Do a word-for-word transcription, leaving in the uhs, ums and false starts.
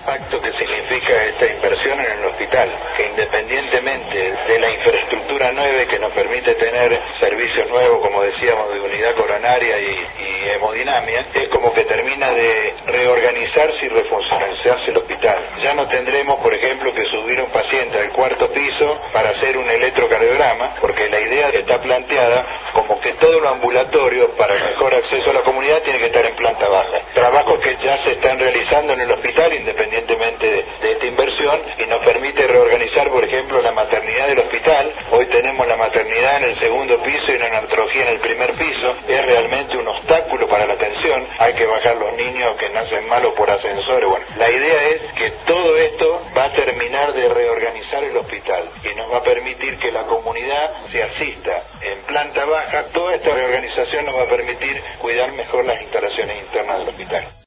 impacto que significa esta inversión en el hospital, que independientemente de la infraestructura nueva que nos permite tener servicios nuevos, como decíamos, de unidad coronaria y, y hemodinamia, es como que termina de reorganizarse y refuncionalizarse el hospital. Ya no tendremos, por ejemplo, que subir a un paciente al cuarto piso para hacer un electrocardiograma, porque la idea está planteada como que todo lo ambulatorio, para el mejor acceso a la comunidad, tiene que estar en planta baja. Trabajos que ya se están realizando en el hospital, independientemente de, de esta inversión, y nos permite reorganizar, por ejemplo, la maternidad del hospital. Hoy tenemos la maternidad en el segundo piso y la neonatología en el primer piso. Es realmente un obstáculo para la atención. Hay que bajar los niños que nacen malos por ascensores. Bueno, la idea es que todo esto va a terminar de reorganizar el hospital y nos va a permitir que la comunidad se asista en planta baja. Toda esta reorganización nos va a permitir cuidar mejor las instalaciones internas del hospital.